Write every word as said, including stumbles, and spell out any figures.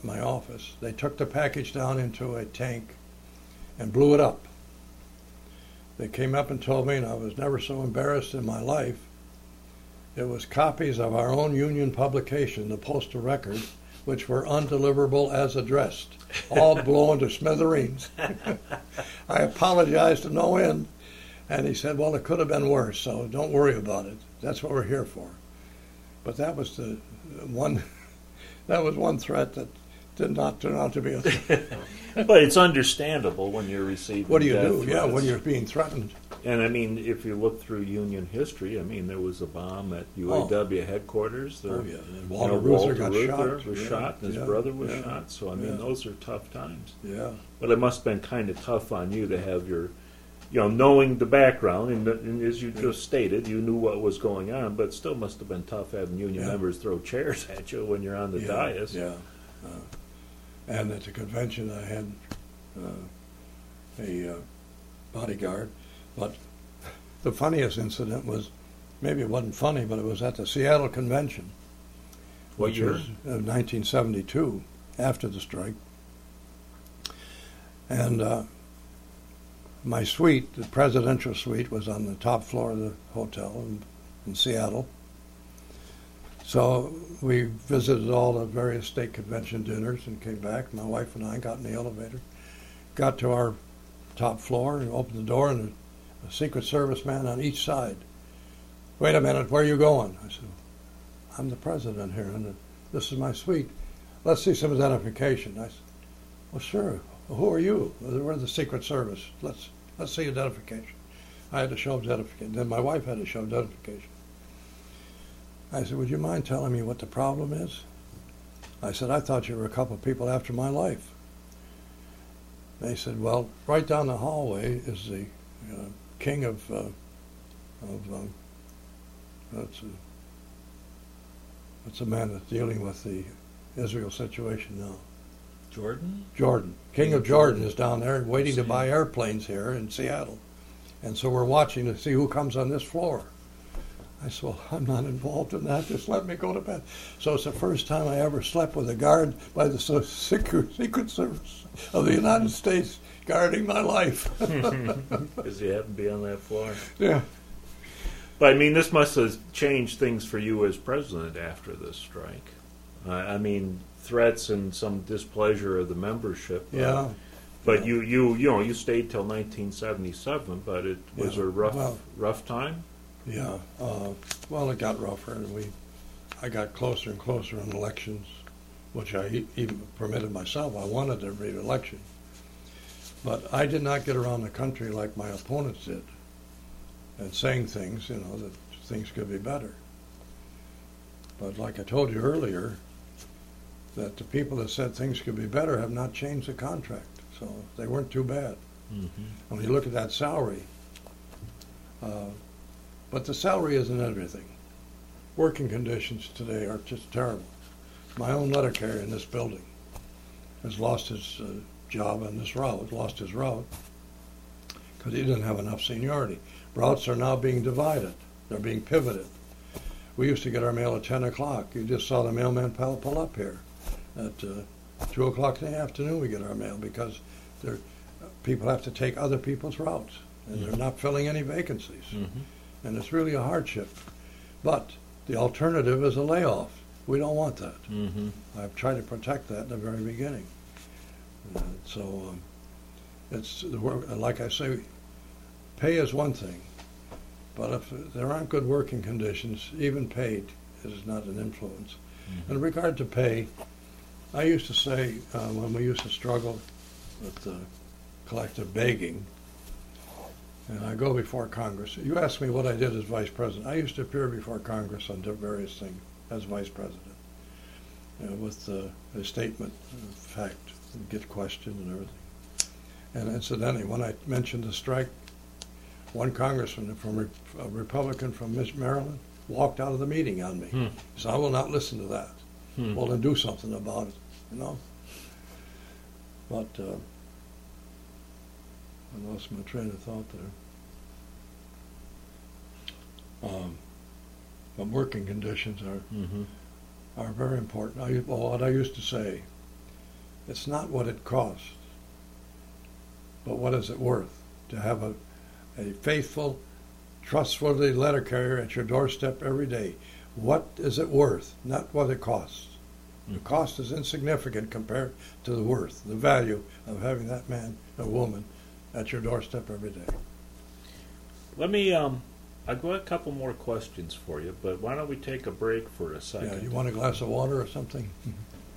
my office. They took the package down into a tank and blew it up. They came up and told me, and I was never so embarrassed in my life, it was copies of our own union publication, the Postal Record, which were undeliverable as addressed, all blown to smithereens. I apologized to no end, and he said, well, it could have been worse, so don't worry about it. That's what we're here for. But that was the one, that was one threat that did not turn out to be a threat. But it's understandable when you're receiving What do you death do? threats. Yeah, when you're being threatened. And I mean, if you look through Union history, I mean, there was a bomb at U A W oh. headquarters. There, oh, yeah. And Walter, you know, Reuther Walter got Reuther shot. was yeah. shot, and his yeah. brother was yeah. shot. So, I mean, yeah. those are tough times. Yeah. But it must have been kind of tough on you to have your, you know, knowing the background, and, and as you yeah. just stated, you knew what was going on, but it still must have been tough having Union yeah. members throw chairs at you when you're on the yeah. dais. Yeah. Uh, and at the convention, I had uh, a uh, bodyguard, but the funniest incident was, maybe it wasn't funny, but it was at the Seattle Convention, what which year? was uh, nineteen seventy-two, after the strike. And uh, my suite, the presidential suite, was on the top floor of the hotel in, in Seattle. So we visited all the various state convention dinners and came back. My wife and I got in the elevator, got to our top floor and opened the door, and a, a Secret Service man on each side. Wait a minute, where are you going? I said, I'm the president here, and this is my suite. Let's see some identification. I said, well, sure. Well, who are you? We're the Secret Service. Let's let's see identification. I had to show identification. Then my wife had to show identification. I said, would you mind telling me what the problem is? I said, I thought you were a couple of people after my life. They said, well, right down the hallway is the uh, king of, uh, of um, that's, a, that's a man that's dealing with the Israel situation now. Jordan? Jordan. King of Jordan is down there waiting to buy airplanes here in Seattle. And so we're watching to see who comes on this floor. I said, well, I'm not involved in that. Just let me go to bed. So it's the first time I ever slept with a guard by the Secret, Secret Service of the United States guarding my life. Because you happened to be on that floor. Yeah. But, I mean, this must have changed things for you as president after this strike. Uh, I mean, threats and some displeasure of the membership. Yeah. Uh, but yeah. you, you, you know, you stayed till nineteen seventy-seven, but it was yeah. a rough, well, rough time? Yeah. Uh, well, it got rougher, and we, I got closer and closer in elections, which I e- even permitted myself. I wanted a re-election. But I did not get around the country like my opponents did and saying things, you know, that things could be better. But like I told you earlier, that the people that said things could be better have not changed the contract. So they weren't too bad. Mm-hmm. When you look at that salary, uh, but the salary isn't everything. Working conditions today are just terrible. My own letter carrier in this building has lost his uh, job on this route, lost his route, because he didn't have enough seniority. Routes are now being divided. They're being pivoted. We used to get our mail at ten o'clock. You just saw the mailman pull, pull up here. At uh, two o'clock in the afternoon we get our mail because uh, people have to take other people's routes, and mm-hmm. they're not filling any vacancies. Mm-hmm. And it's really a hardship. But the alternative is a layoff. We don't want that. Mm-hmm. I've tried to protect that in the very beginning. Uh, so um, it's like I say, pay is one thing, but if there aren't good working conditions, even paid is not an influence. Mm-hmm. In regard to pay, I used to say uh, when we used to struggle with uh, collective begging, and I go before Congress. You asked me what I did as vice president. I used to appear before Congress on various things as vice president, you know, with uh, a statement of fact, and get questioned and everything. And incidentally, when I mentioned the strike, one congressman from a Republican from Maryland walked out of the meeting on me. Hmm. He said, I will not listen to that. Hmm. Well, then do something about it, you know. But uh, I lost my train of thought there. Um, but working conditions are mm-hmm. are very important. I, well, what I used to say It's not what it costs, but what is it worth to have a, a faithful, trustworthy letter carrier at your doorstep every day. What is it worth, not what it costs. The cost is insignificant compared to the worth, the value of having that man or woman at your doorstep every day. Let me, um, I've got a couple more questions for you, but why don't we take a break for a second? Yeah, you want a glass of water or something?